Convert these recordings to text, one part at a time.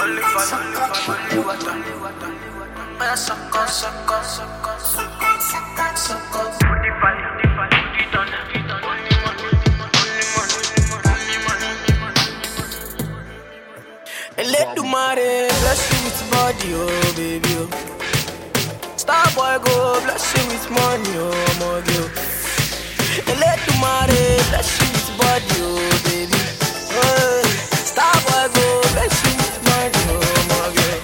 only fun, only water. Man, suck up. And let the money bless you with body, oh baby, oh. Star boy go bless you with money, oh my girl. And let the money bless you with body, oh baby. Oh, star boy go bless you with money, oh my girl.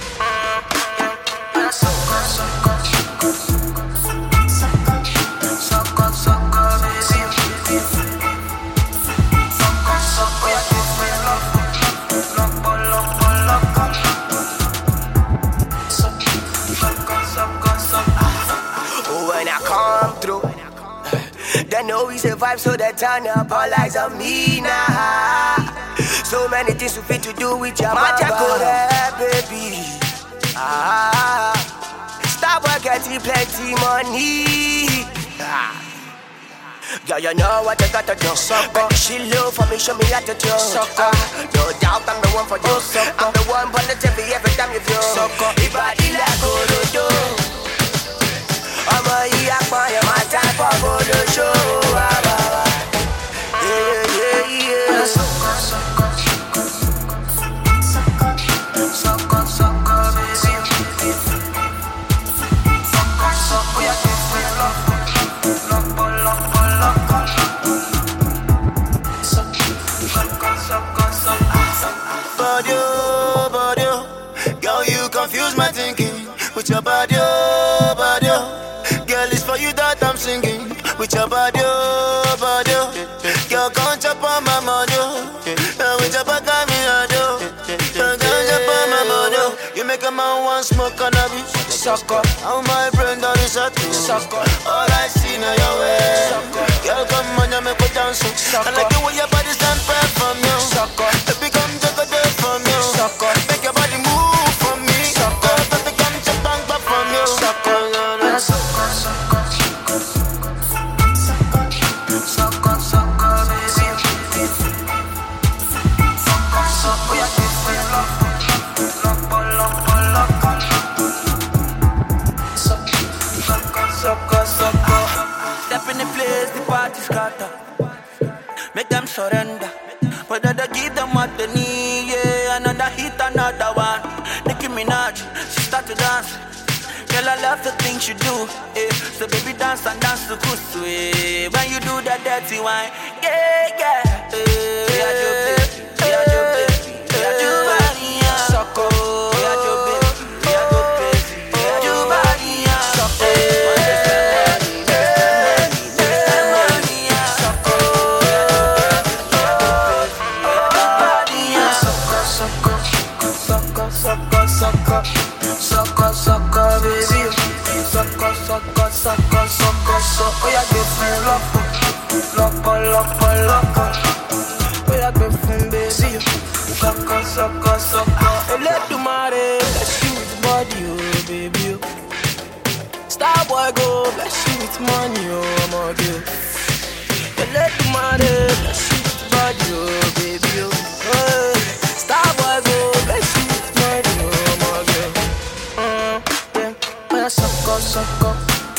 When I come through, they know we survive, so they turn up all eyes on me now. So many things we fit to do with your mama, baby. Stop getting plenty money. Girl, you know what I gotta do. Baby, she low for me, show me how to do. No doubt I'm the one for you. I'm the one positive every time you feel. If I feel like Orodo, I'm a yakma, my time for the show. Yeah. Body, girl, you confuse my thinking with your body. Girl, it's for you that I'm singing with your body. Girl, can't chop on my money. With your back, I'm in. Can't chop on my money. You make a man want smoke cannabis. Sucker, how my brain down is at sucker. All I see now your way. Girl, come on, you make me dance. I like the way your body stand back from you. Sucker, baby, come take a day from you. Sucker, make your body move for me. Sucker, baby, come chop bang back from you. Sucker, step in the place, the party scatter. Make them surrender. Whether they give them what they need, yeah. Another hit, another one. Nicki Minaj, she start to dance. Girl, I love the things you do, eh. So baby, dance and dance to kusu, eh. When you do that dirty wine, yeah, eh. Sucker, baby. Sucker. Oh, yeah, give me loco. Oh, yeah, give me baby. Sucker. And let the money bless you with body, oh, baby. Star boy go bless you with money, oh, my girl. And let the money bless you with body, oh, baby. Oh, star boy go bless you with money, oh, my girl. Sucker,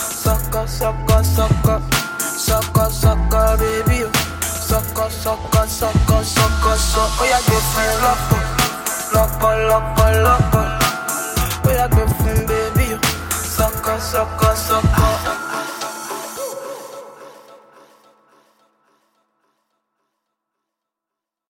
baby. Sucker. Oh, yeah, give me loco. Oh, yeah, give me baby. Sucker.